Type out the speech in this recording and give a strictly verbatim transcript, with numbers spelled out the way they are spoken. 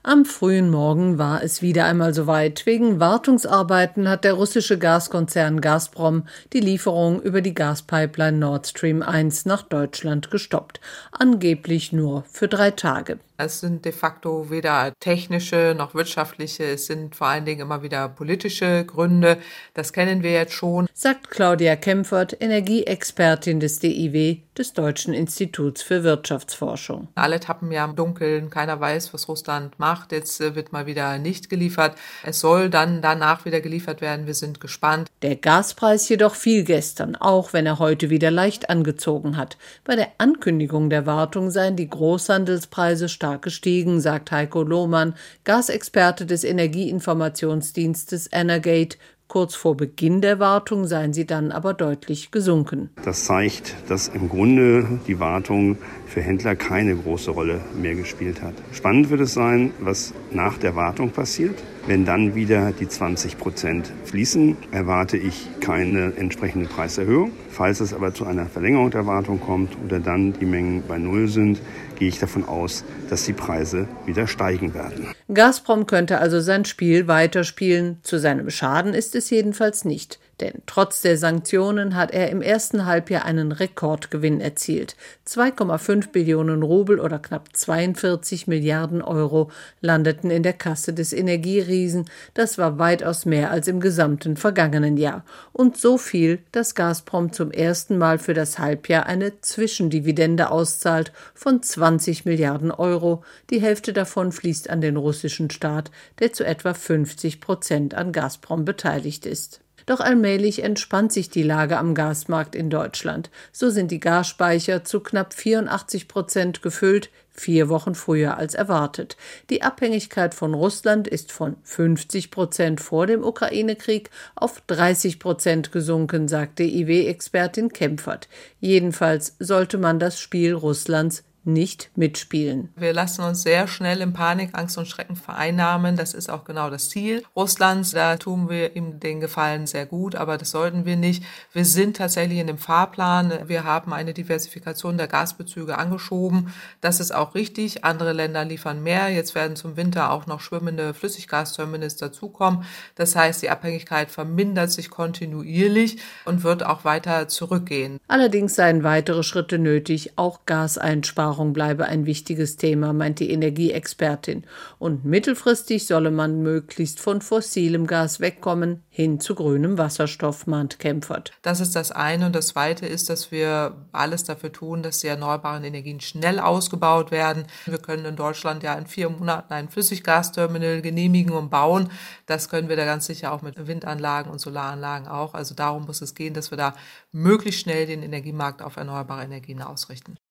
Am frühen Morgen war es wieder einmal soweit. Wegen Wartungsarbeiten hat der russische Gaskonzern Gazprom die Lieferung über die Gaspipeline Nord Stream eins nach Deutschland gestoppt. Angeblich nur für drei Tage. Es sind de facto weder technische noch wirtschaftliche, es sind vor allen Dingen immer wieder politische Gründe. Das kennen wir jetzt schon, sagt Claudia Kempfert, Energieexpertin des D I W, des Deutschen Instituts für Wirtschaftsforschung. Alle tappen ja im Dunkeln, keiner weiß, was Russland macht. Jetzt wird mal wieder nicht geliefert. Es soll dann danach wieder geliefert werden. Wir sind gespannt. Der Gaspreis jedoch fiel gestern, auch wenn er heute wieder leicht angezogen hat. Bei der Ankündigung der Wartung seien die Großhandelspreise stark gestiegen, sagt Heiko Lohmann, Gasexperte des Energieinformationsdienstes Energate. Kurz vor Beginn der Wartung seien sie dann aber deutlich gesunken. Das zeigt, dass im Grunde die Wartung für Händler keine große Rolle mehr gespielt hat. Spannend wird es sein, was nach der Wartung passiert. Wenn dann wieder die zwanzig Prozent fließen, erwarte ich keine entsprechende Preiserhöhung. Falls es aber zu einer Verlängerung der Wartung kommt oder dann die Mengen bei Null sind, gehe ich davon aus, dass die Preise wieder steigen werden. Gazprom könnte also sein Spiel weiterspielen. Zu seinem Schaden ist es jedenfalls nicht. Denn trotz der Sanktionen hat er im ersten Halbjahr einen Rekordgewinn erzielt. zwei Komma fünf Billionen Rubel oder knapp zweiundvierzig Milliarden Euro landeten in der Kasse des Energieriesen. Das war weitaus mehr als im gesamten vergangenen Jahr. Und so viel, dass Gazprom zum ersten Mal für das Halbjahr eine Zwischendividende auszahlt von zwanzig Milliarden Euro. Die Hälfte davon fließt an den russischen Staat, der zu etwa fünfzig Prozent an Gazprom beteiligt ist. Doch allmählich entspannt sich die Lage am Gasmarkt in Deutschland. So sind die Gasspeicher zu knapp vierundachtzig Prozent gefüllt, vier Wochen früher als erwartet. Die Abhängigkeit von Russland ist von fünfzig Prozent vor dem Ukraine-Krieg auf dreißig Prozent gesunken, sagt D I W-Expertin Kempfert. Jedenfalls sollte man das Spiel Russlands nicht mitspielen. Wir lassen uns sehr schnell in Panik, Angst und Schrecken vereinnahmen. Das ist auch genau das Ziel Russlands. Da tun wir ihm den Gefallen sehr gut, aber das sollten wir nicht. Wir sind tatsächlich in dem Fahrplan. Wir haben eine Diversifikation der Gasbezüge angeschoben. Das ist auch richtig. Andere Länder liefern mehr. Jetzt werden zum Winter auch noch schwimmende Flüssiggasterminals dazukommen. Das heißt, die Abhängigkeit vermindert sich kontinuierlich und wird auch weiter zurückgehen. Allerdings seien weitere Schritte nötig. Auch Gaseinsparung bleibe ein wichtiges Thema, meint die Energieexpertin. Und mittelfristig solle man möglichst von fossilem Gas wegkommen, hin zu grünem Wasserstoff, mahnt Kempfert. Das ist das eine. Und das zweite ist, dass wir alles dafür tun, dass die erneuerbaren Energien schnell ausgebaut werden. Wir können in Deutschland ja in vier Monaten ein Flüssiggasterminal genehmigen und bauen. Das können wir da ganz sicher auch mit Windanlagen und Solaranlagen auch. Also darum muss es gehen, dass wir da möglichst schnell den Energiemarkt auf erneuerbare Energien ausrichten.